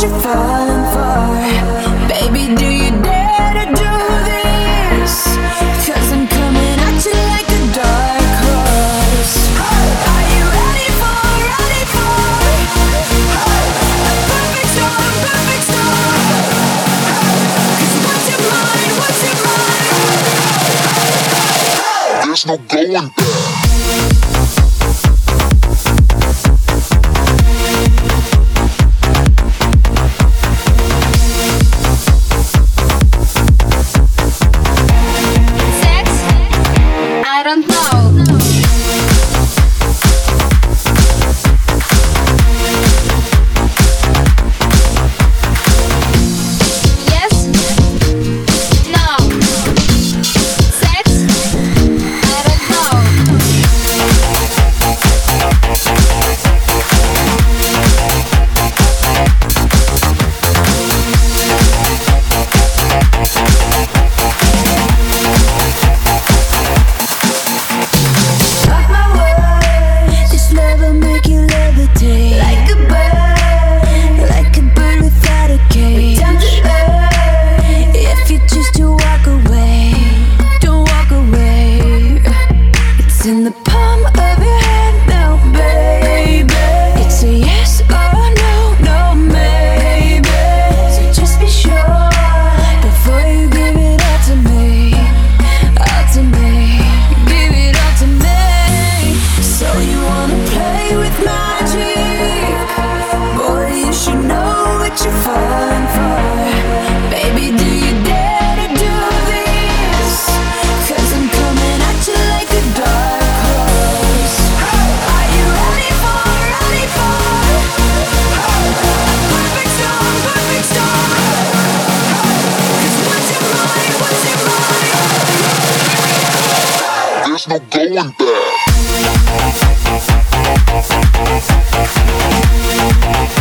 what you're falling for. Baby, do you dare to do this? 'Cause I'm coming at you like a dark horse. Are you ready for a perfect storm, perfect storm? 'Cause what's your mind, what's your mind? There's no going back. I don't know. Yes? No. Sex? I don't know. Mark my words, this love will make you levitate like a bird without a cage. Down to earth, if you choose to walk away, don't walk away. It's in the palm of your hand now, baby. It's a yes or no, no maybe. So just be sure before you give it all to me, all to me. Give it all to me. So you wanna play with magic? Boy, you should know what you're falling for. Baby, do you dare to do this? 'Cause I'm coming at you like a dark horse. Are you ready for a perfect storm, perfect storm? 'Cause what's your mind, what's your mind? There's no going back.